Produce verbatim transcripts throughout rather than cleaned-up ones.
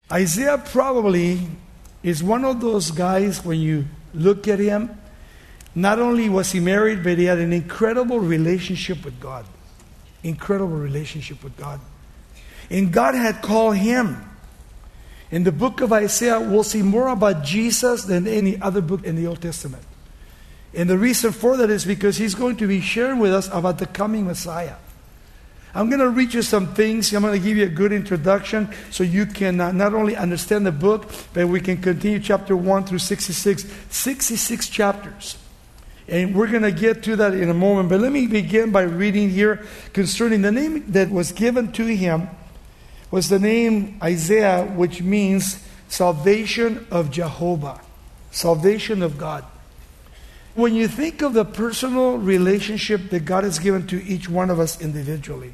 Isaiah probably is one of those guys, when you look at him, not only was he married, but he had an incredible relationship with God. Incredible relationship with God. And God had called him. In the book of Isaiah, we'll see more about Jesus than any other book in the Old Testament. And the reason for that is because he's going to be sharing with us about the coming Messiah. I'm going to read you some things. I'm going to give you a good introduction so you can uh, not only understand the book, but we can continue chapter one through sixty-six. sixty-six chapters. And we're going to get to that in a moment. But let me begin by reading here concerning the name that was given to him was the name Isaiah, which means salvation of Jehovah. Salvation of God. When you think of the personal relationship that God has given to each one of us individually,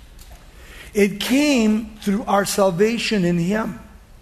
it came through our salvation in Him.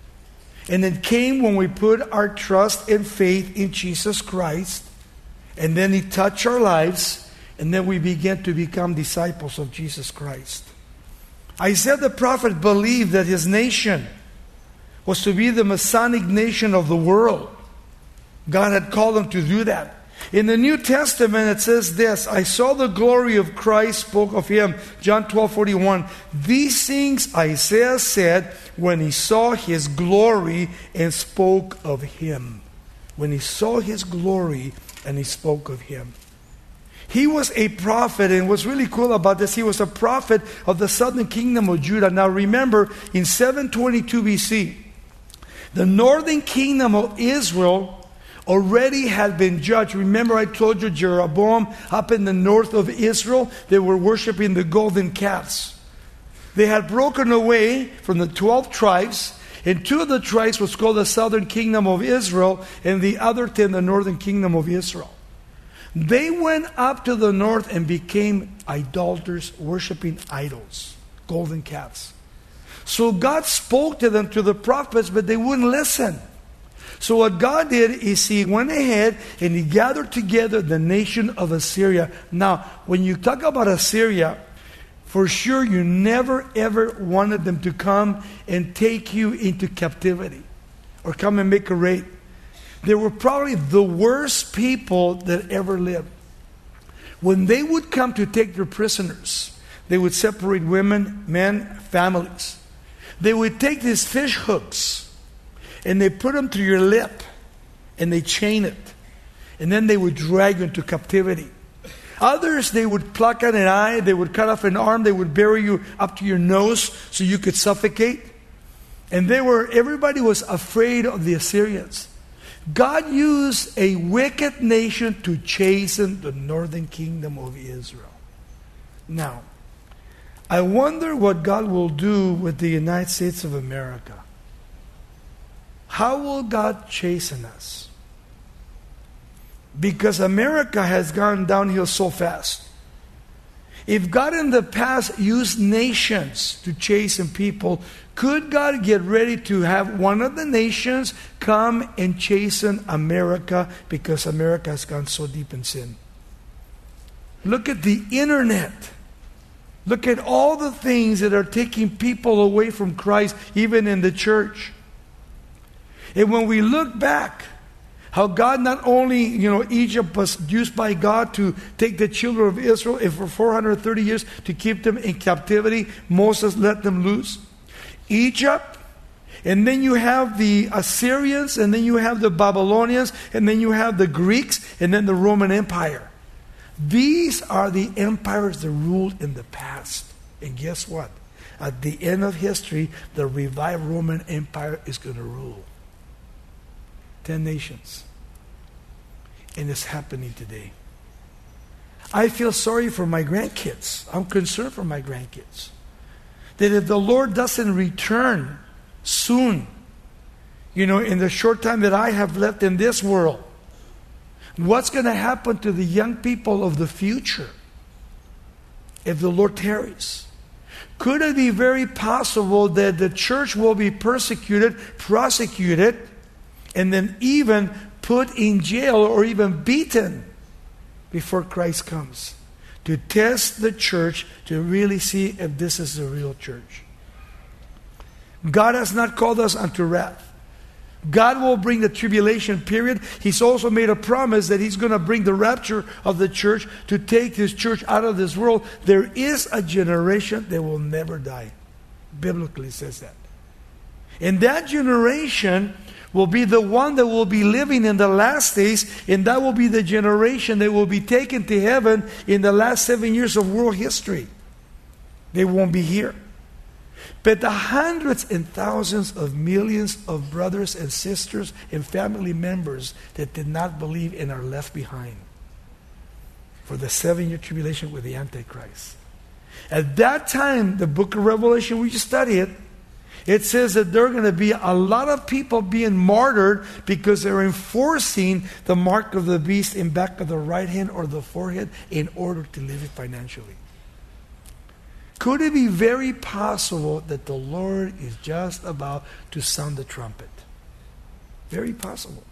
And it came when we put our trust and faith in Jesus Christ. And then He touched our lives. And then we began to become disciples of Jesus Christ. Isaiah the prophet believed that his nation was to be the Messianic nation of the world. God had called him to do that. In the New Testament it says this, I saw the glory of Christ, spoke of Him. John twelve forty-one. These things Isaiah said when he saw His glory and spoke of Him. When he saw His glory and he spoke of Him. He was a prophet, and what's really cool about this, he was a prophet of the southern kingdom of Judah. Now remember, in seven twenty-two B C, the northern kingdom of Israel already had been judged. Remember I told you Jeroboam, up in the north of Israel, they were worshiping the golden calves. They had broken away from the twelve tribes, and two of the tribes was called the southern kingdom of Israel, and the other ten the northern kingdom of Israel. They went up to the north and became idolaters, worshiping idols, golden calves. So God spoke to them, to the prophets, but they wouldn't listen. So what God did is He went ahead and He gathered together the nation of Assyria. Now, when you talk about Assyria, for sure you never ever wanted them to come and take you into captivity or come and make a raid. They were probably the worst people that ever lived. When they would come to take their prisoners, they would separate women, men, families. They would take these fish hooks and they put them through your lip and they chain it. And then they would drag you into captivity. Others, they would pluck out an eye, they would cut off an arm, they would bury you up to your nose so you could suffocate. And they were, everybody was afraid of the Assyrians. God used a wicked nation to chasten the northern kingdom of Israel. Now, I wonder what God will do with the United States of America. How will God chasten us? Because America has gone downhill so fast. If God in the past used nations to chasten people, could God get ready to have one of the nations come and chasten America because America has gone so deep in sin? Look at the internet. Look at all the things that are taking people away from Christ, even in the church. And when we look back, how God not only, you know, Egypt was used by God to take the children of Israel and for four hundred thirty years to keep them in captivity. Moses let them loose. Egypt, and then you have the Assyrians, and then you have the Babylonians, and then you have the Greeks, and then the Roman Empire. These are the empires that ruled in the past. And guess what? At the end of history, the revived Roman Empire is going to rule. Ten nations. And it's happening today. I feel sorry for my grandkids. I'm concerned for my grandkids. That if the Lord doesn't return soon, you know, in the short time that I have left in this world, what's going to happen to the young people of the future if the Lord tarries? Could it be very possible that the church will be persecuted, prosecuted, and then even put in jail or even beaten before Christ comes, to test the church to really see if this is the real church? God has not called us unto wrath. God will bring the tribulation period. He's also made a promise that He's going to bring the rapture of the church to take His church out of this world. There is a generation that will never die. Biblically says that. And that generation will be the one that will be living in the last days, and that will be the generation that will be taken to heaven in the last seven years of world history. They won't be here. But the hundreds and thousands of millions of brothers and sisters and family members that did not believe and are left behind for the seven-year tribulation with the Antichrist. At that time, the book of Revelation, we just studied it, it says that there are going to be a lot of people being martyred because they're enforcing the mark of the beast in back of the right hand or the forehead in order to live it financially. Could it be very possible that the Lord is just about to sound the trumpet? Very possible.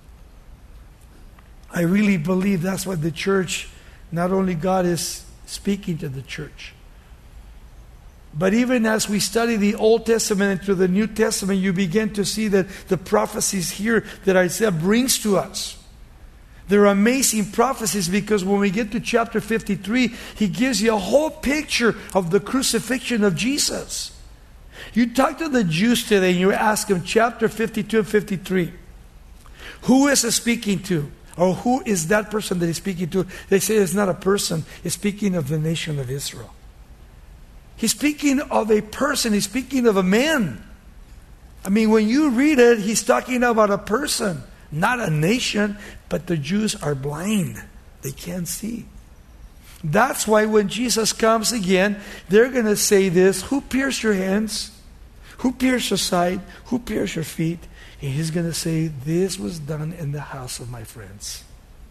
I really believe that's what the church, not only God is speaking to the church, but even as we study the Old Testament into the New Testament, you begin to see that the prophecies here that Isaiah brings to us, they're amazing prophecies, because when we get to chapter fifty-three, he gives you a whole picture of the crucifixion of Jesus. You talk to the Jews today and you ask them, chapter fifty-two and fifty-three, who is it speaking to? Or who is that person that he's speaking to? They say it's not a person. It's speaking of the nation of Israel. He's speaking of a person. He's speaking of a man. I mean, when you read it, he's talking about a person, not a nation. But the Jews are blind. They can't see. That's why when Jesus comes again, they're going to say this, who pierced your hands? Who pierced your side? Who pierced your feet? And he's going to say, this was done in the house of my friends.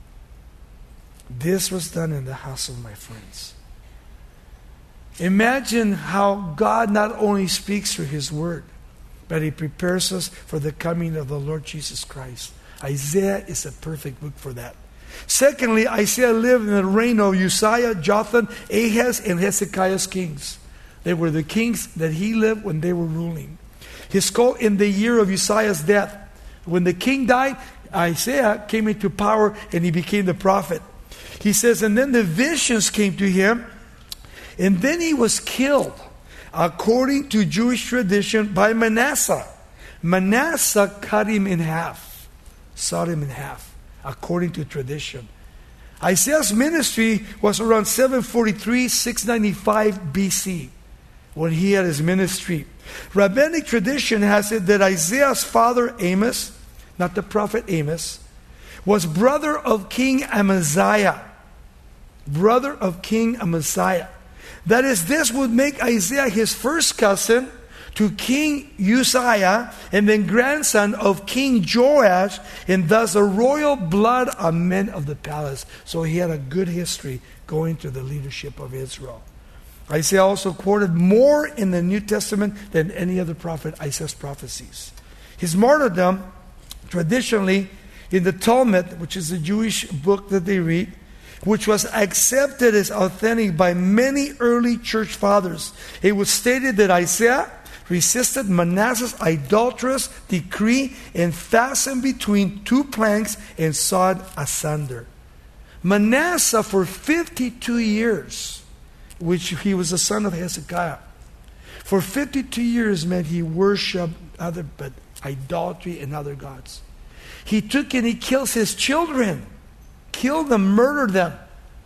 This was done in the house of my friends. Imagine how God not only speaks through His Word, but He prepares us for the coming of the Lord Jesus Christ. Isaiah is a perfect book for that. Secondly, Isaiah lived in the reign of Uzziah, Jotham, Ahaz, and Hezekiah's kings. They were the kings that he lived when they were ruling. He's called in the year of Uzziah's death. When the king died, Isaiah came into power and he became the prophet. He says, and then the visions came to him, and then he was killed, according to Jewish tradition, by Manasseh. Manasseh cut him in half, sawed him in half, according to tradition. Isaiah's ministry was around seven forty-three, six ninety-five B C, when he had his ministry. Rabbinic tradition has it that Isaiah's father Amos, not the prophet Amos, was brother of King Amaziah. Brother of King Amaziah. That is, this would make Isaiah his first cousin to King Uzziah, and then grandson of King Joash, and thus a royal blood of men of the palace. So he had a good history going to the leadership of Israel. Isaiah also quoted more in the New Testament than any other prophet, Isaiah's prophecies. His martyrdom, traditionally, in the Talmud, which is the Jewish book that they read, which was accepted as authentic by many early church fathers, it was stated that Isaiah resisted Manasseh's idolatrous decree and fastened between two planks and sawed asunder. Manasseh, for fifty-two years, which he was the son of Hezekiah, for fifty-two years, man, he worshipped other but idolatry and other gods. He took and he kills his children, killed them, murdered them.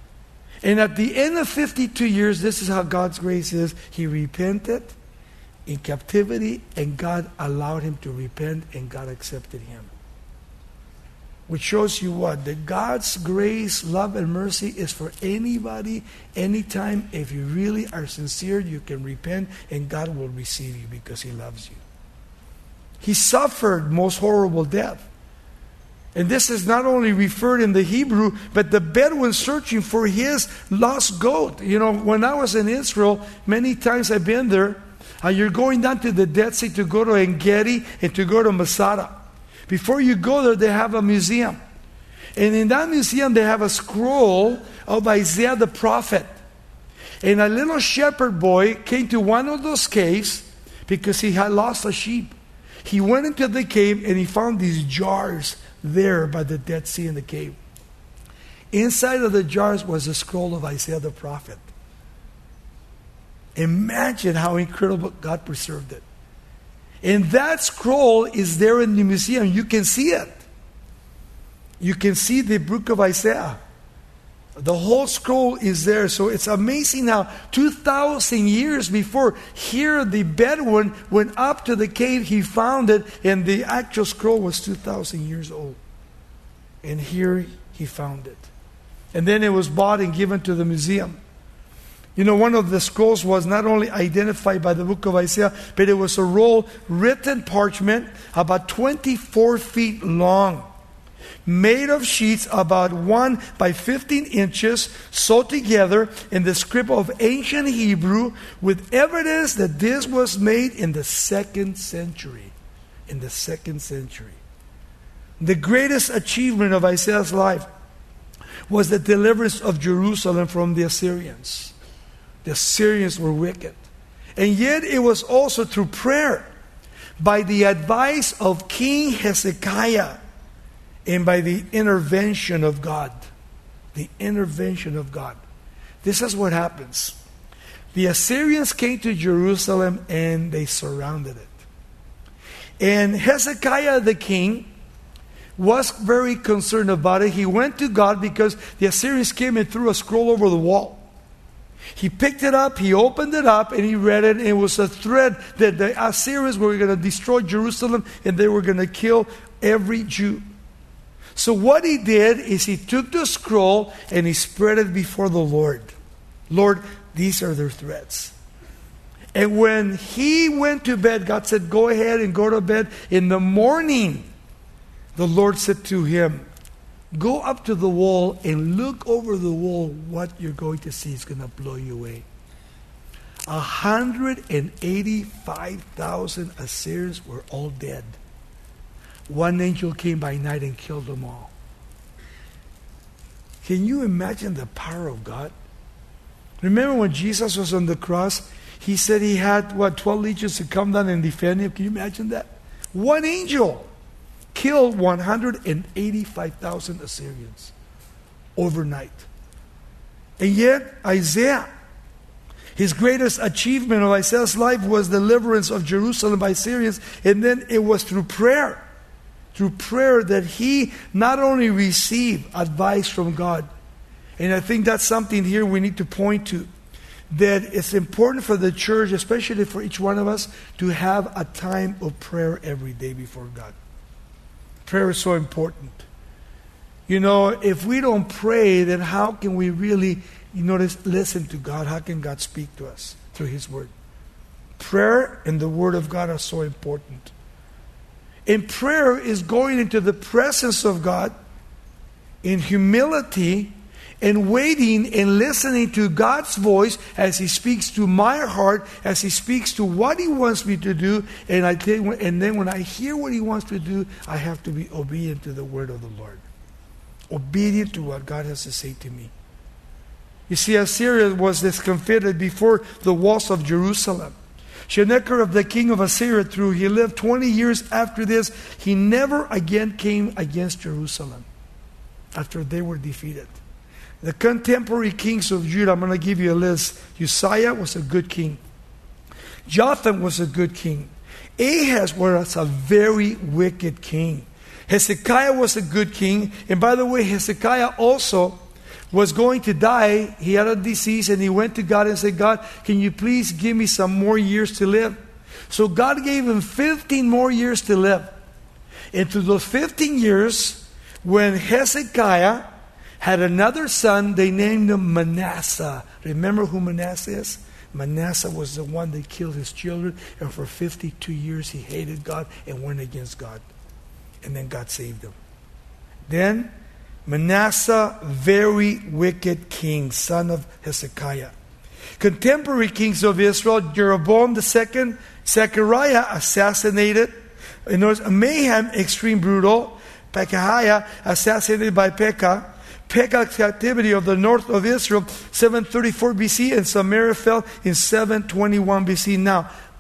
And at the end of fifty-two years, this is how God's grace is. He repented in captivity, and God allowed him to repent, and God accepted him. Which shows you what? That God's grace, love, and mercy is for anybody, anytime. If you really are sincere, you can repent, and God will receive you because He loves you. He suffered most horrible death. And this is not only referred in the Hebrew, but the Bedouin searching for his lost goat. You know, when I was in Israel, many times I've been there, uh, you're going down to the Dead Sea to go to En-Gedi and to go to Masada. Before you go there, they have a museum. And in that museum, they have a scroll of Isaiah the prophet. And a little shepherd boy came to one of those caves because he had lost a sheep. He went into the cave and he found these jars there by the Dead Sea in the cave. Inside of the jars was a scroll of Isaiah the prophet. Imagine how incredible God preserved it. And that scroll is there in the museum. You can see it. You can see the book of Isaiah. The whole scroll is there. So it's amazing how two thousand years before, here the Bedouin went up to the cave, he found it, and the actual scroll was two thousand years old. And here he found it. And then it was bought and given to the museum. You know, one of the scrolls was not only identified by the book of Isaiah, but it was a roll, written parchment, about twenty-four feet long, made of sheets about one by fifteen inches, sewed together in the script of ancient Hebrew, with evidence that this was made in the second century. In the second century. The greatest achievement of Isaiah's life was the deliverance of Jerusalem from the Assyrians. The Assyrians were wicked. And yet it was also through prayer, by the advice of King Hezekiah, and by the intervention of God. The intervention of God. This is what happens. The Assyrians came to Jerusalem and they surrounded it. And Hezekiah the king was very concerned about it. He went to God because the Assyrians came and threw a scroll over the wall. He picked it up, he opened it up, and he read it. And it was a threat that the Assyrians were going to destroy Jerusalem and they were going to kill every Jew. So what he did is he took the scroll and he spread it before the Lord. Lord, these are their threats. And when he went to bed, God said, go ahead and go to bed. In the morning, the Lord said to him, go up to the wall and look over the wall. What you're going to see is going to blow you away. one hundred eighty-five thousand Assyrians were all dead. One angel came by night and killed them all. Can you imagine the power of God? Remember when Jesus was on the cross, he said he had, what, twelve legions to come down and defend him? Can you imagine that? One angel killed one hundred eighty-five thousand Assyrians overnight. And yet, Isaiah, his greatest achievement of Isaiah's life was deliverance of Jerusalem by Assyrians. And then it was through prayer. Through prayer that he not only received advice from God, and I think that's something here we need to point to, that it's important for the church, especially for each one of us, to have a time of prayer every day before God. Prayer is so important. You know, if we don't pray, then how can we really, you know, listen to God? How can God speak to us through His Word? Prayer and the Word of God are so important. And prayer is going into the presence of God in humility and waiting and listening to God's voice as He speaks to my heart, as He speaks to what He wants me to do. And I think, and then when I hear what He wants to do, I have to be obedient to the word of the Lord. Obedient to what God has to say to me. You see, Assyria was discomfited before the walls of Jerusalem. Sennacherib, the king of Assyria, through he lived twenty years after this, he never again came against Jerusalem after they were defeated. The contemporary kings of Judah, I'm going to give you a list. Uzziah was a good king. Jotham was a good king. Ahaz was a very wicked king. Hezekiah was a good king. And by the way, Hezekiah also was going to die. He had a disease and he went to God and said, God, can you please give me some more years to live? So God gave him fifteen more years to live. And through those fifteen years, when Hezekiah had another son, they named him Manasseh. Remember who Manasseh is? Manasseh was the one that killed his children, and for fifty-two years he hated God and went against God. And then God saved him. Then Manasseh, very wicked king, son of Hezekiah. Contemporary kings of Israel, Jeroboam the second, Zechariah assassinated. In other words, Mayhem, extreme brutal. Pekahiah, assassinated by Pekah. Pekah's captivity of the north of Israel, seven thirty-four B C, and Samaria fell in seven twenty-one B C. Now,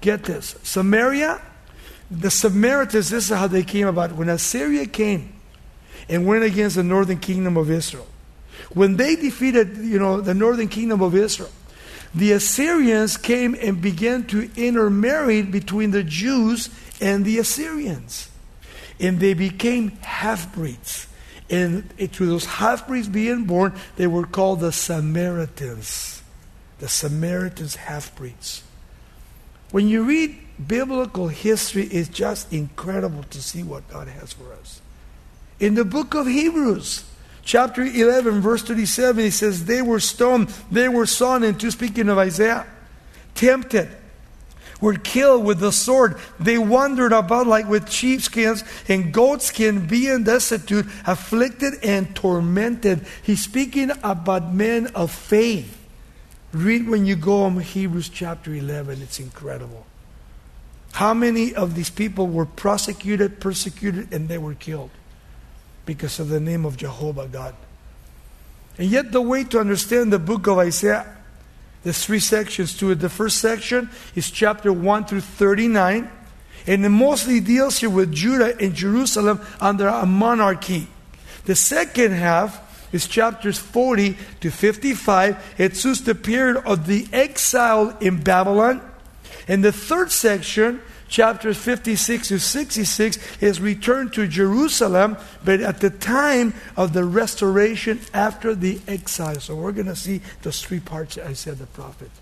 get this. Samaria, the Samaritans, this is how they came about. When Assyria came and went against the northern kingdom of Israel, when they defeated, you know, the northern kingdom of Israel, the Assyrians came and began to intermarry between the Jews and the Assyrians. And they became half-breeds. And through those half-breeds being born, they were called the Samaritans. The Samaritans half-breeds. When you read biblical history, it's just incredible to see what God has for us. In the book of Hebrews, chapter eleven, verse thirty-seven, he says, they were stoned, they were sawn in two, speaking of Isaiah, tempted, were killed with the sword. They wandered about like with sheepskins and goatskin, being destitute, afflicted and tormented. He's speaking about men of faith. Read when you go on Hebrews chapter eleven. It's incredible. How many of these people were prosecuted, persecuted, and they were killed because of the name of Jehovah God? And yet the way to understand the book of Isaiah, there's three sections to it. The first section is chapter one through thirty-nine. And it mostly deals here with Judah and Jerusalem under a monarchy. The second half is chapters forty to fifty-five. It suits the period of the exile in Babylon. And the third section, chapters fifty-six to sixty-six, is return to Jerusalem, but at the time of the restoration after the exile. So we're going to see those three parts I said the prophet.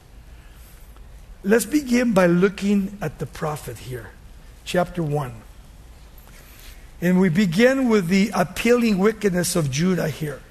Let's begin by looking at the prophet here. Chapter one. And we begin with the appealing wickedness of Judah here.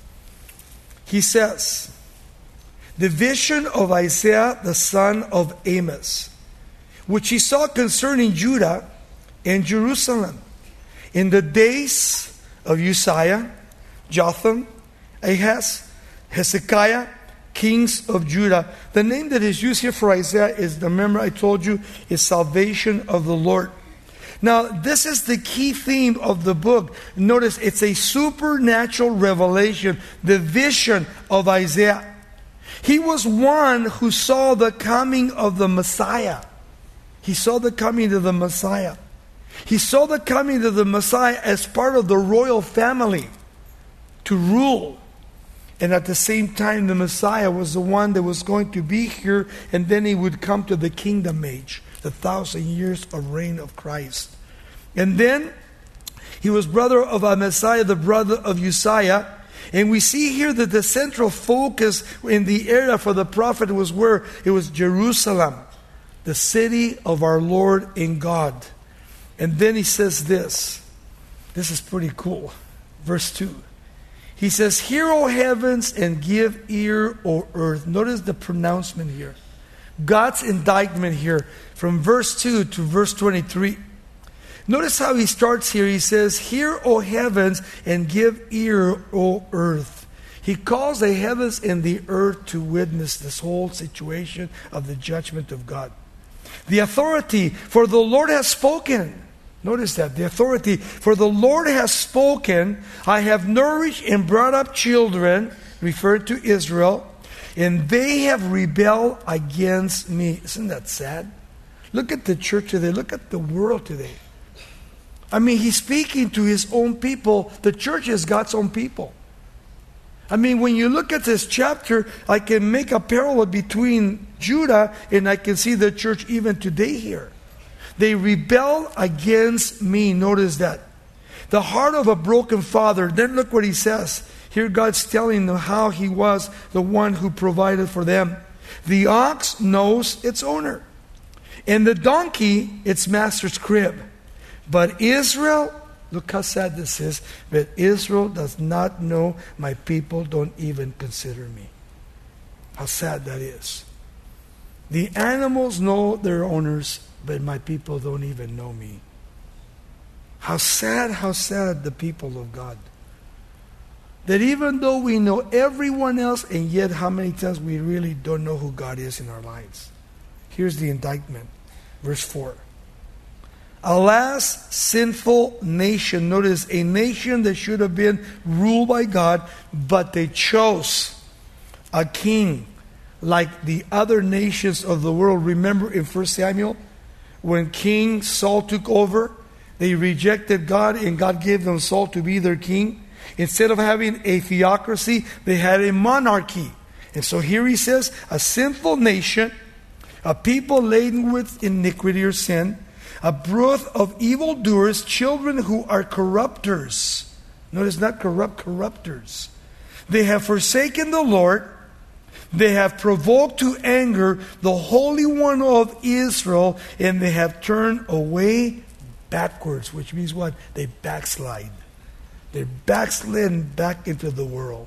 He says, the vision of Isaiah the son of Amos, which he saw concerning Judah and Jerusalem in the days of Uzziah, Jotham, Ahaz, Hezekiah, kings of Judah. The name that is used here for Isaiah is, remember I told you, is salvation of the Lord. Now, this is the key theme of the book. Notice it's a supernatural revelation, the vision of Isaiah. He was one who saw the coming of the Messiah. He saw the coming of the Messiah. He saw the coming of the Messiah as part of the royal family to rule. And at the same time, the Messiah was the one that was going to be here, and then he would come to the kingdom age, the thousand years of reign of Christ. And then he was brother of a Messiah, the brother of Uzziah. And we see here that the central focus in the area for the prophet was where? It was Jerusalem, the city of our Lord and God. And then he says this. This is pretty cool. Verse two. He says, hear, O heavens, and give ear, O earth. Notice the pronouncement here. God's indictment here from verse two to verse twenty-three. Notice how he starts here. He says, hear, O heavens, and give ear, O earth. He calls the heavens and the earth to witness this whole situation of the judgment of God. The authority, for the Lord has spoken. Notice that, the authority, for the Lord has spoken. I have nourished and brought up children, referred to Israel, and they have rebelled against me. Isn't that sad? Look at the church today. Look at the world today. I mean, he's speaking to his own people. The church is God's own people. I mean, when you look at this chapter, I can make a parallel between Judah and I can see the church even today here. They rebel against me. Notice that. The heart of a broken father. Then look what he says. Here God's telling them how he was the one who provided for them. The ox knows its owner, and the donkey its master's crib. But Israel, look how sad this is, but Israel does not know, my people don't even consider me. How sad that is. The animals know their owners, but my people don't even know me. How sad, how sad the people of God. That even though we know everyone else, and yet how many times we really don't know who God is in our lives. Here's the indictment. Verse four. Alas, sinful nation. Notice, a nation that should have been ruled by God, but they chose a king like the other nations of the world. Remember in First Samuel, when King Saul took over, they rejected God and God gave them Saul to be their king. Instead of having a theocracy, they had a monarchy. And so here he says, a sinful nation, a people laden with iniquity or sin, a brood of evildoers, children who are corrupters. Notice, not corrupt, corrupters. They have forsaken the Lord. They have provoked to anger the Holy One of Israel, and they have turned away backwards, which means what? They backslide. They're backslidden back into the world,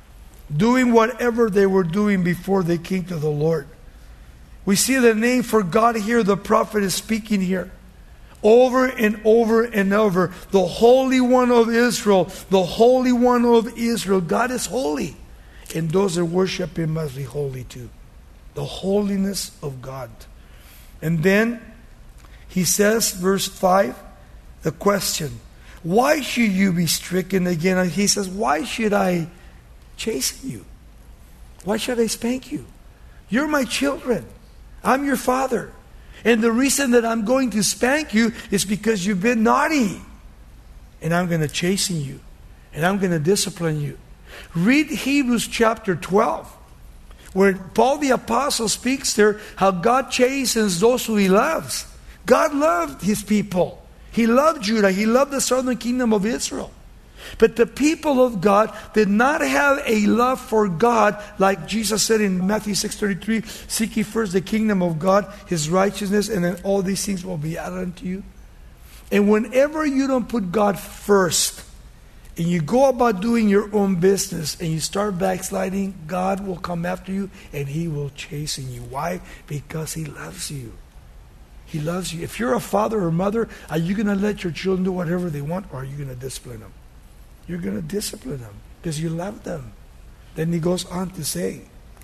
doing whatever they were doing before they came to the Lord. We see the name for God here. The prophet is speaking here over and over and over. The Holy One of Israel, the Holy One of Israel. God is holy, and those that worship Him must be holy too. The holiness of God. And then he says, verse five, the question, why should you be stricken again? And he says, why should I chasten you? Why should I spank you? You're my children. I'm your father. And the reason that I'm going to spank you is because you've been naughty. And I'm going to chasten you. And I'm going to discipline you. Read Hebrews chapter twelve, where Paul the Apostle speaks there how God chastens those who He loves. God loved His people. He loved Judah. He loved the southern kingdom of Israel. But the people of God did not have a love for God, like Jesus said in Matthew six thirty-three, seek ye first the kingdom of God, His righteousness, and then all these things will be added unto you. And whenever you don't put God first, and you go about doing your own business, and you start backsliding, God will come after you, and He will chasten you. Why? Because He loves you. He loves you. If you're a father or mother, are you going to let your children do whatever they want, or are you going to discipline them? You're going to discipline them because you love them. Then he goes on to say,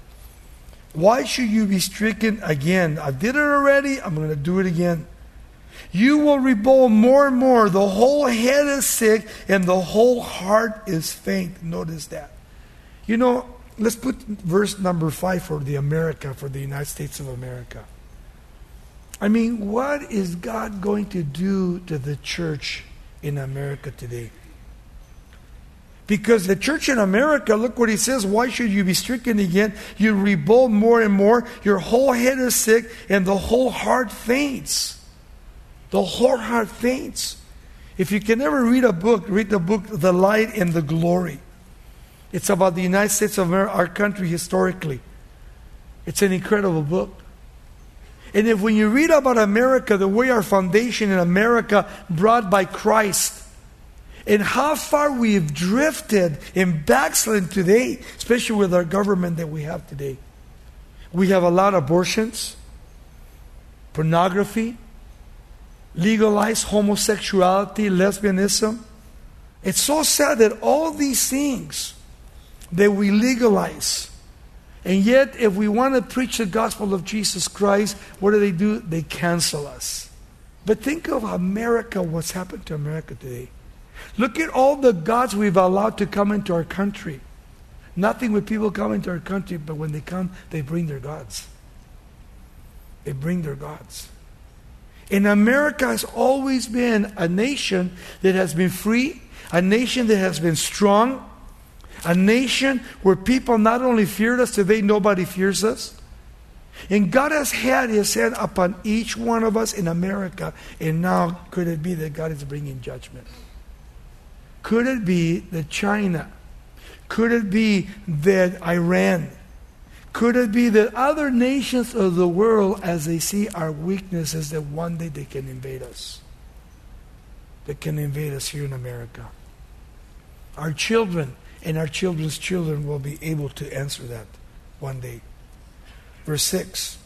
why should you be stricken again? I did it already. I'm going to do it again. You will rebel more and more. The whole head is sick and the whole heart is faint. Notice that. You know, let's put verse number five for the America, for the United States of America. I mean, what is God going to do to the church in America today? Because the church in America, look what he says, why should you be stricken again? You rebel more and more. Your whole head is sick and the whole heart faints. The whole heart faints. If you can ever read a book, read the book, The Light and the Glory. It's about the United States of America, our country historically. It's an incredible book. And if when you read about America, the way our foundation in America brought by Christ, and how far we've drifted and backslid today, especially with our government that we have today. We have a lot of abortions, pornography, legalized homosexuality, lesbianism. It's so sad that all these things that we legalize, and yet if we want to preach the gospel of Jesus Christ, what do they do? They cancel us. But think of America, what's happened to America today. Look at all the gods we've allowed to come into our country. Nothing with people come into our country, but when they come, they bring their gods. They bring their gods. And America has always been a nation that has been free, a nation that has been strong, a nation where people not only feared us, today nobody fears us. And God has had His hand upon each one of us in America, and now could it be that God is bringing judgment? Could it be that China? Could it be that Iran? Could it be that other nations of the world, as they see our weaknesses, that one day they can invade us? They can invade us here in America. Our children and our children's children will be able to answer that one day. Verse six.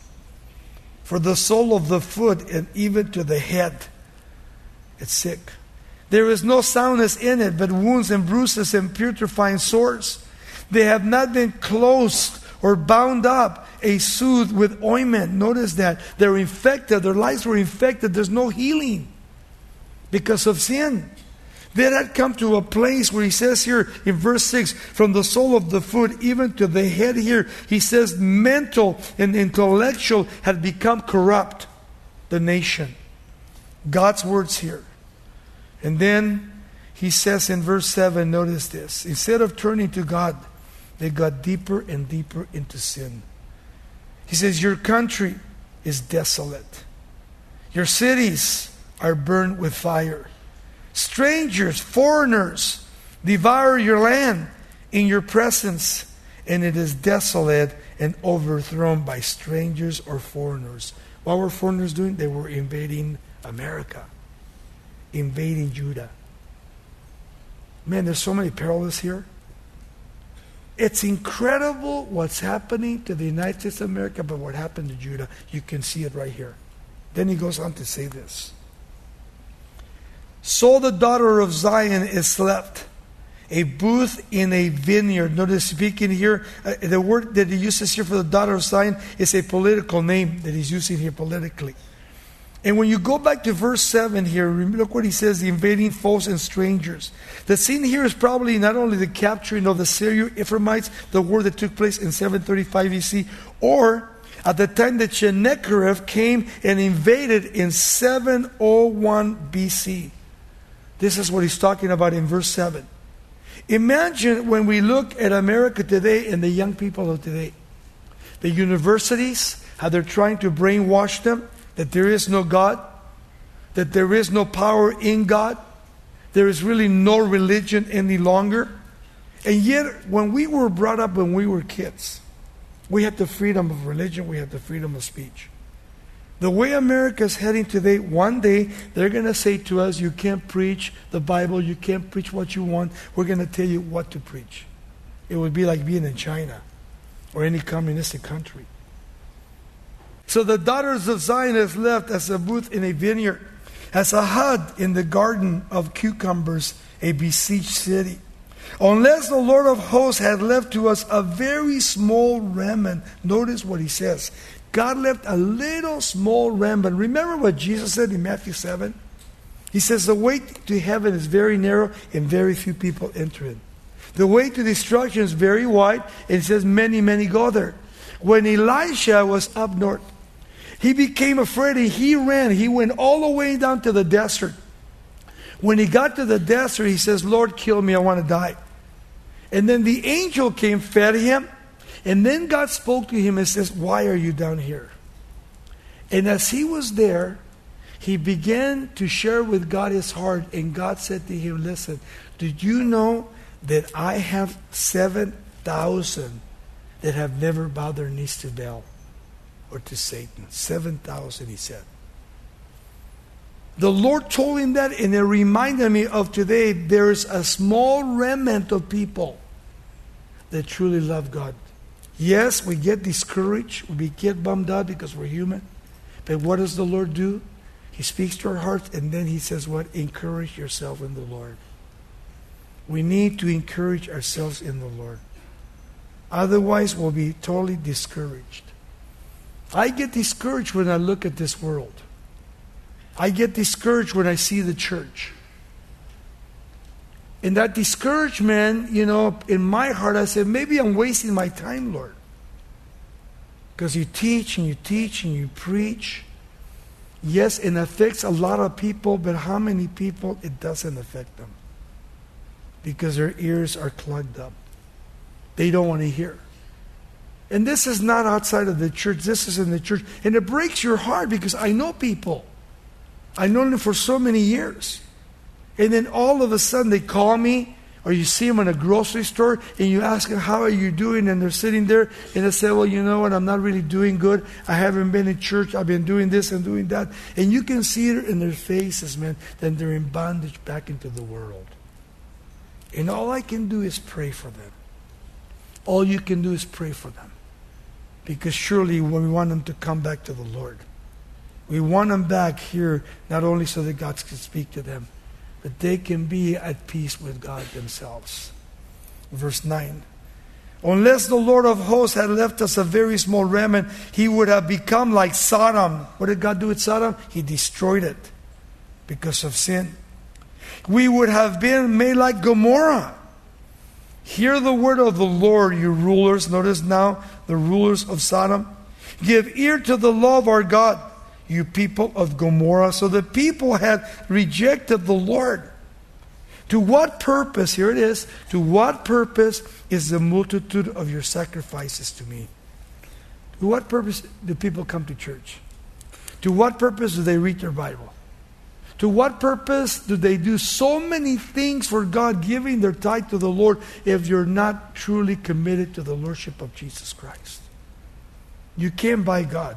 For the sole of the foot and even to the head, it's sick. There is no soundness in it, but wounds and bruises and putrefying sores. They have not been closed or bound up, a soothed with ointment. Notice that. They're infected. Their lives were infected. There's no healing because of sin. They had come to a place where he says here in verse six, from the sole of the foot even to the head here, he says mental and intellectual had become corrupt, the nation. God's words here. And then he says in verse seven, notice this, instead of turning to God, they got deeper and deeper into sin. He says, your country is desolate. Your cities are burned with fire. Strangers, foreigners, devour your land in your presence, and it is desolate and overthrown by strangers or foreigners. What were foreigners doing? They were invading America, invading Judah. Man, there's so many parallels here. It's incredible what's happening to the United States of America, but what happened to Judah, you can see it right here. Then he goes on to say this. So the daughter of Zion is left, a booth in a vineyard. Notice speaking here, uh, the word that he uses here for the daughter of Zion is a political name that he's using here politically. And when you go back to verse seven here, look what he says, the invading foes and strangers. The scene here is probably not only the capturing of the Syro Ephraimites, the war that took place in seven thirty-five B C, or at the time that Sennacherib came and invaded in seven oh one B C. This is what he's talking about in verse seven. Imagine when we look at America today and the young people of today. The universities, how they're trying to brainwash them that there is no God, that there is no power in God, there is really no religion any longer. And yet, when we were brought up when we were kids, we had the freedom of religion, we had the freedom of speech. The way America is heading today, one day they're going to say to us, you can't preach the Bible, you can't preach what you want, we're going to tell you what to preach. It would be like being in China or any communistic country. So the daughters of Zion is left as a booth in a vineyard, as a hut in the garden of cucumbers, a besieged city. Unless the Lord of hosts had left to us a very small remnant. Notice what he says. God left a little small remnant. Remember what Jesus said in Matthew seven? He says the way to heaven is very narrow and very few people enter it. The way to destruction is very wide, and it says many, many go there. When Elisha was up north, he became afraid and he ran. He went all the way down to the desert. When he got to the desert, he says, Lord, kill me, I want to die. And then the angel came, fed him. And then God spoke to him and says, why are you down here? And as he was there, he began to share with God his heart. And God said to him, listen, did you know that I have seven thousand that have never bowed their knees to Baal or to Satan? seven thousand, he said. The Lord told him that, and it reminded me of today, there's a small remnant of people that truly love God. Yes, we get discouraged, we get bummed out because we're human. But what does the Lord do? He speaks to our hearts, and then he says what? Encourage yourself in the Lord. We need to encourage ourselves in the Lord. Otherwise, we'll be totally discouraged. I get discouraged when I look at this world. I get discouraged when I see the church. In that discouragement, you know, in my heart, I said, maybe I'm wasting my time, Lord. Because you teach and you teach and you preach. Yes, it affects a lot of people, but how many people it doesn't affect them? Because their ears are clogged up. They don't want to hear. And this is not outside of the church. This is in the church. And it breaks your heart because I know people. I've known them for so many years. And then all of a sudden they call me, or you see them in a grocery store, and you ask them, how are you doing? And they're sitting there, and they say, well, you know what, I'm not really doing good. I haven't been in church. I've been doing this and doing that. And you can see it in their faces, man, that they're in bondage back into the world. And all I can do is pray for them. All you can do is pray for them. Because surely we want them to come back to the Lord. We want them back here, not only so that God can speak to them, but they can be at peace with God themselves. Verse nine. Unless the Lord of hosts had left us a very small remnant, he would have become like Sodom. What did God do with Sodom? He destroyed it because of sin. we would have been made like Gomorrah. Hear the word of the Lord, you rulers. Notice now, the rulers of Sodom. Give ear to the law of our God, you people of Gomorrah. So the people had rejected the Lord. To what purpose, here it is, to what purpose is the multitude of your sacrifices to me? To what purpose do people come to church? To what purpose do they read their Bible? To what purpose do they do so many things for God, giving their tithe to the Lord, if you're not truly committed to the Lordship of Jesus Christ? You can't buy God.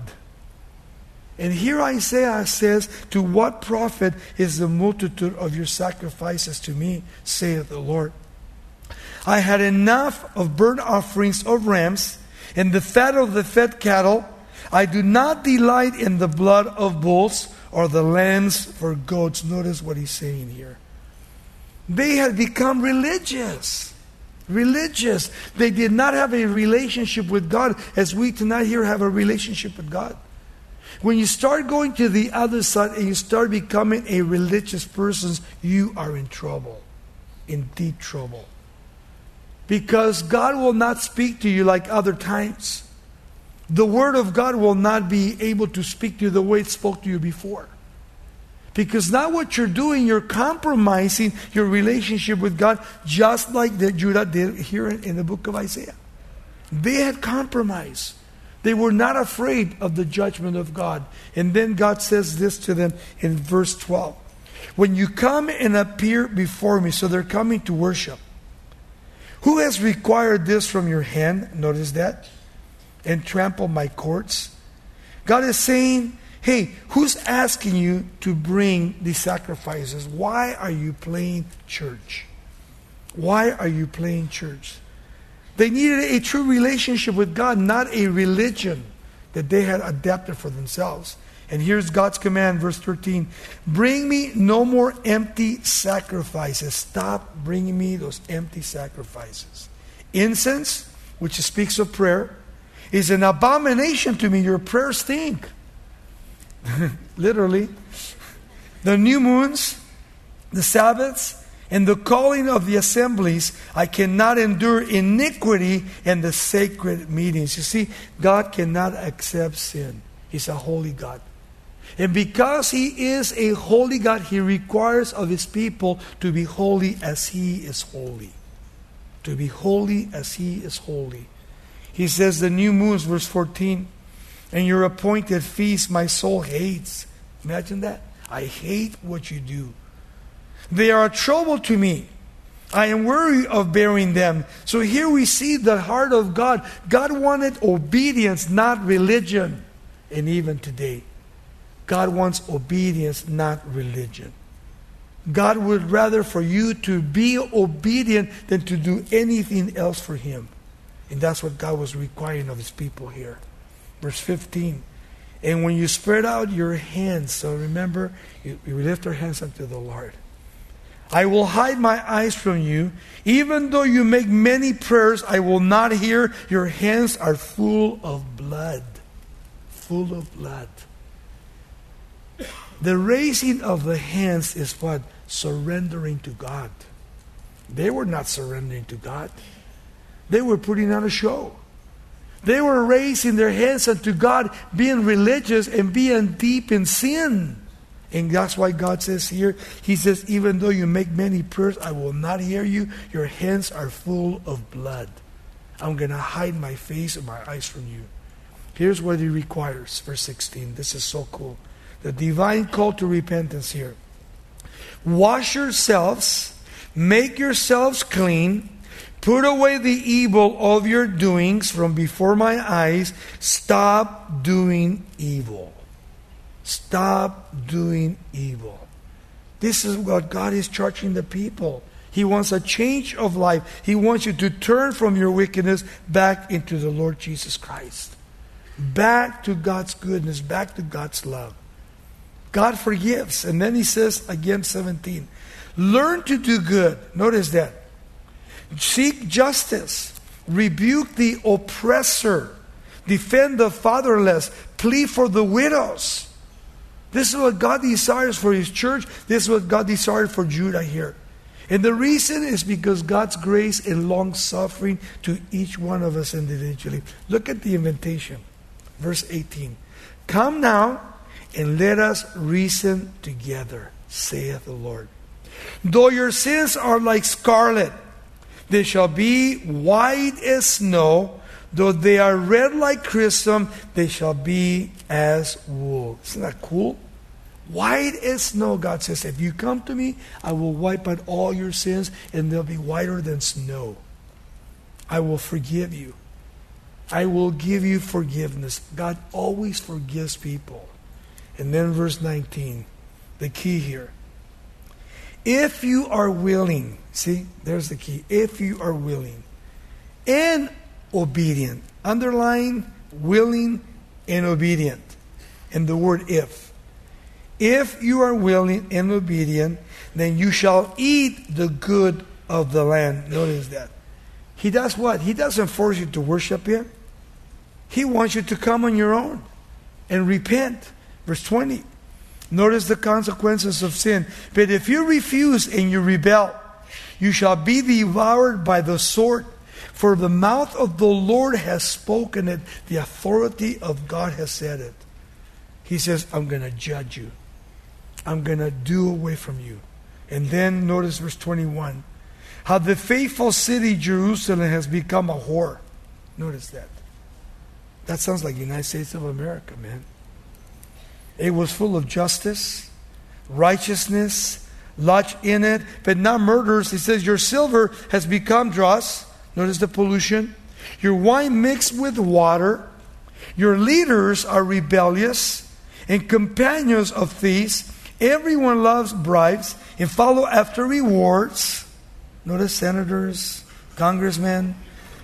And here Isaiah says, to what profit is the multitude of your sacrifices to me, saith the Lord? I had enough of burnt offerings of rams, and the fat of the fat cattle. I do not delight in the blood of bulls, or the lambs for goats. Notice what he's saying here. They had become religious. Religious. They did not have a relationship with God, as we tonight here have a relationship with God. When you start going to the other side and you start becoming a religious person, you are in trouble. In deep trouble. Because God will not speak to you like other times. The Word of God will not be able to speak to you the way it spoke to you before. Because now what you're doing, you're compromising your relationship with God, just like that Judah did here in the book of Isaiah. They had compromised. They were not afraid of the judgment of God. And then God says this to them in verse twelve. When you come and appear before me, so they're coming to worship. Who has required this from your hand? Notice that. And trample my courts. God is saying, hey, who's asking you to bring these sacrifices? Why are you playing church? Why are you playing church? They needed a true relationship with God, not a religion that they had adapted for themselves. And here's God's command, verse thirteen. Bring me no more empty sacrifices. Stop bringing me those empty sacrifices. Incense, which speaks of prayer, is an abomination to me. Your prayers stink. Literally. The new moons, the Sabbaths, and the calling of the assemblies, I cannot endure iniquity and the sacred meetings. You see, God cannot accept sin. He's a holy God. And because He is a holy God, He requires of His people to be holy as He is holy. To be holy as He is holy. He says, the new moons, verse fourteen, and your appointed feast my soul hates. Imagine that. I hate what you do. They are a trouble to me. I am weary of bearing them. So here we see the heart of God. God wanted obedience, not religion. And even today, God wants obedience, not religion. God would rather for you to be obedient than to do anything else for Him. And that's what God was requiring of His people here. Verse fifteen. And when you spread out your hands, so remember, you, you lift our hands up to the Lord. I will hide my eyes from you. Even though you make many prayers, I will not hear. Your hands are full of blood. Full of blood. The raising of the hands is what? Surrendering to God. They were not surrendering to God. They were putting on a show. They were raising their hands unto God, being religious and being deep in sin. And that's why God says here, He says, even though you make many prayers, I will not hear you. Your hands are full of blood. I'm going to hide my face and my eyes from you. Here's what He requires, verse sixteen. This is so cool. The divine call to repentance here. Wash yourselves, make yourselves clean, put away the evil of your doings from before my eyes. Stop doing evil. Stop doing evil. This is what God is charging the people. He wants a change of life. He wants you to turn from your wickedness back into the Lord Jesus Christ. Back to God's goodness, back to God's love. God forgives. And then He says, again, seventeen, learn to do good. Notice that. Seek justice. Rebuke the oppressor. Defend the fatherless. Plead for the widows. This is what God desires for His church. This is what God desired for Judah here. And the reason is because God's grace and long suffering to each one of us individually. Look at the invitation. Verse eighteen. Come now and let us reason together, saith the Lord. Though your sins are like scarlet, they shall be white as snow. Though they are red like crimson, they shall be as wool. Isn't that cool? White as snow, God says, if you come to me, I will wipe out all your sins and they'll be whiter than snow. I will forgive you. I will give you forgiveness. God always forgives people. And then verse nineteen, the key here. If you are willing, see, there's the key. If you are willing and obedient. Underline willing and obedient. And the word if. If you are willing and obedient, then you shall eat the good of the land. Notice that. He does what? He doesn't force you to worship Him. He wants you to come on your own and repent. Verse twenty. Notice the consequences of sin. But if you refuse and you rebel, you shall be devoured by the sword. For the mouth of the Lord has spoken it. The authority of God has said it. He says, I'm going to judge you. I'm going to do away from you. And then notice verse twenty-one. How the faithful city Jerusalem has become a whore. Notice that. That sounds like the United States of America, man. It was full of justice, righteousness, lodged in it, but not murders. He says, your silver has become dross. Notice the pollution. Your wine mixed with water. Your leaders are rebellious and companions of thieves. Everyone loves bribes and follow after rewards. Notice senators, congressmen.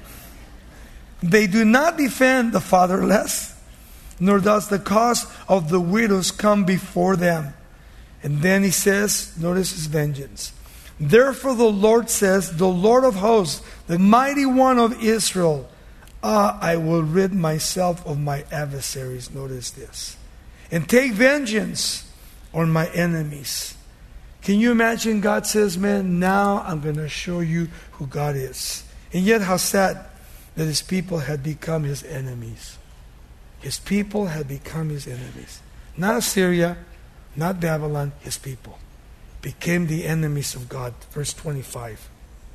They do not defend the fatherless, nor does the cause of the widows come before them. And then he says, notice his vengeance. Therefore the Lord says, the Lord of hosts, the mighty one of Israel, ah, I will rid myself of my adversaries. Notice this. And take vengeance on my enemies. Can you imagine God says, man, now I'm going to show you who God is. And yet how sad that His people had become His enemies. His people had become His enemies. Not Assyria, not Babylon, His people became the enemies of God. Verse twenty-five.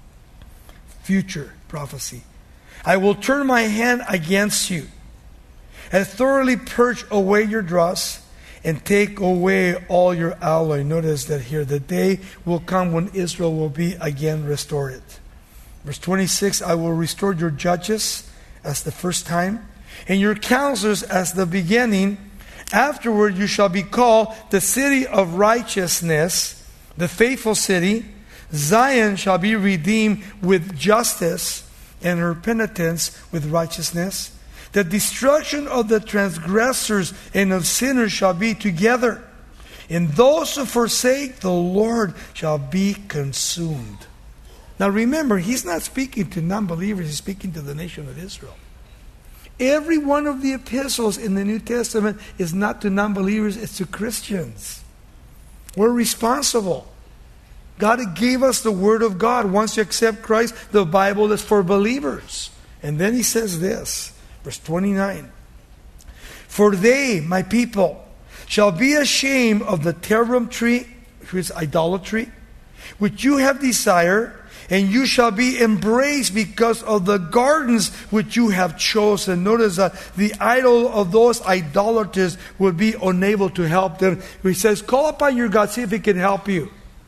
Future prophecy. I will turn my hand against you and thoroughly purge away your dross and take away all your alloy. Notice that here, the day will come when Israel will be again restored. Verse twenty-six, I will restore your judges as the first time, and your counselors as the beginning. Afterward you shall be called the city of righteousness, the faithful city. Zion shall be redeemed with justice, and her penitence with righteousness. The destruction of the transgressors and of sinners shall be together, and those who forsake the Lord shall be consumed. Now remember, He's not speaking to non-believers, He's speaking to the nation of Israel. Every one of the epistles in the New Testament is not to non-believers, it's to Christians. We're responsible. God gave us the Word of God. Once you accept Christ, the Bible is for believers. And then He says this, verse twenty-nine. For they, my people, shall be ashamed of the terebinth tree, which is idolatry, which you have desired, and you shall be embraced because of the gardens which you have chosen. Notice that the idol of those idolaters would be unable to help them. He says, call upon your God, see if He can help you.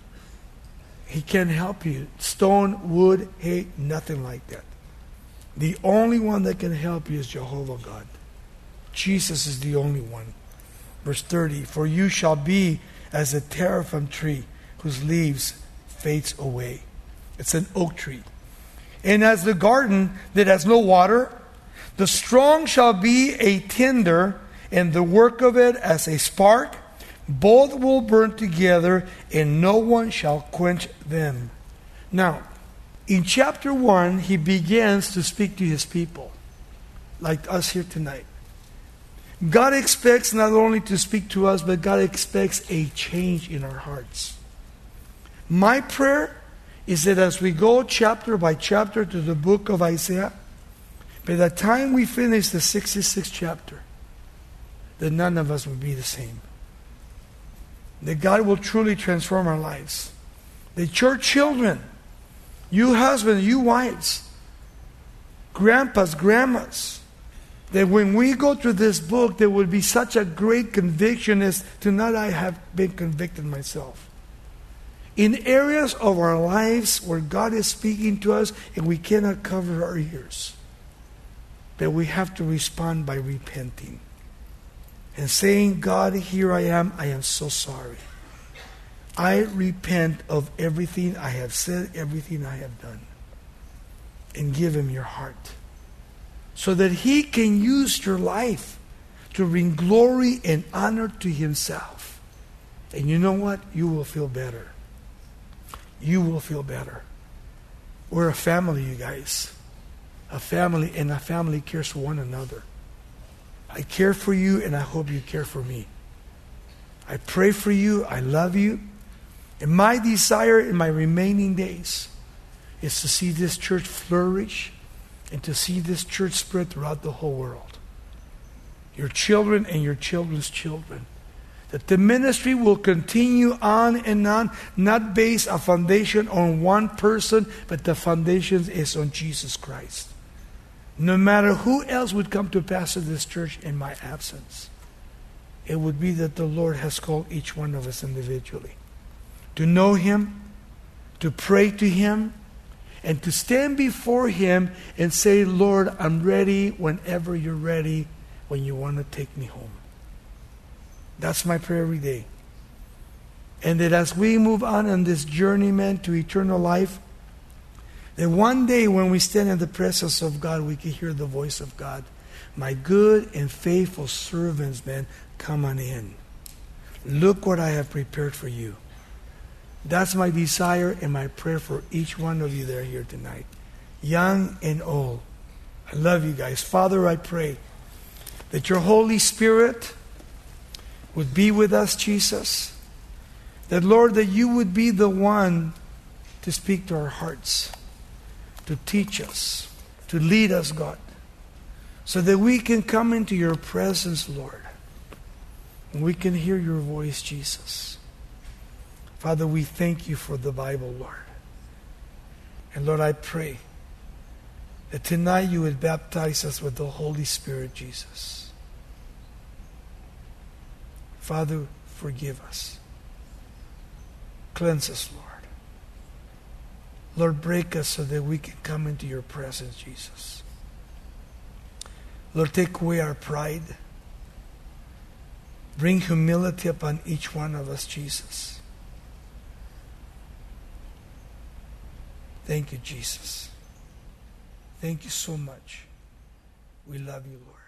He can help you. Stone, wood, hay, nothing like that. The only one that can help you is Jehovah God. Jesus is the only one. Verse thirty, for you shall be as a terebinth tree whose leaves fades away. It's an oak tree. And as the garden that has no water, the strong shall be a tinder, and the work of it as a spark. Both will burn together, and no one shall quench them. Now, in chapter one, he begins to speak to his people, like us here tonight. God expects not only to speak to us, but God expects a change in our hearts. My prayer is that as we go chapter by chapter to the book of Isaiah, by the time we finish the sixty-sixth chapter, that none of us will be the same. That God will truly transform our lives. That your children, you husbands, you wives, grandpas, grandmas, that when we go through this book, there will be such a great conviction as tonight I have been convicted myself. In areas of our lives where God is speaking to us and we cannot cover our ears, that we have to respond by repenting and saying, God, here I am, I am so sorry. I repent of everything I have said, everything I have done. And give Him your heart, so that He can use your life to bring glory and honor to Himself. And you know what? You will feel better. You will feel better. We're a family, you guys. A family, and a family cares for one another. I care for you, and I hope you care for me. I pray for you. I love you. And my desire in my remaining days is to see this church flourish and to see this church spread throughout the whole world. Your children and your children's children. That the ministry will continue on and on, not based a foundation on one person, but the foundation is on Jesus Christ. No matter who else would come to pastor this church in my absence, it would be that the Lord has called each one of us individually to know Him, to pray to Him, and to stand before Him and say, Lord, I'm ready whenever you're ready, when you want to take me home. That's my prayer every day. And that as we move on on this journey, man, to eternal life, that one day when we stand in the presence of God, we can hear the voice of God. My good and faithful servants, man, come on in. Look what I have prepared for you. That's my desire and my prayer for each one of you that are here tonight. Young and old. I love you guys. Father, I pray that your Holy Spirit would be with us, Jesus. That, Lord, that you would be the one to speak to our hearts, to teach us, to lead us, God, so that we can come into your presence, Lord, and we can hear your voice, Jesus. Father, we thank you for the Bible, Lord. And Lord, I pray that tonight you would baptize us with the Holy Spirit, Jesus. Father, forgive us. Cleanse us, Lord. Lord, break us so that we can come into your presence, Jesus. Lord, take away our pride. Bring humility upon each one of us, Jesus. Thank you, Jesus. Thank you so much. We love you, Lord.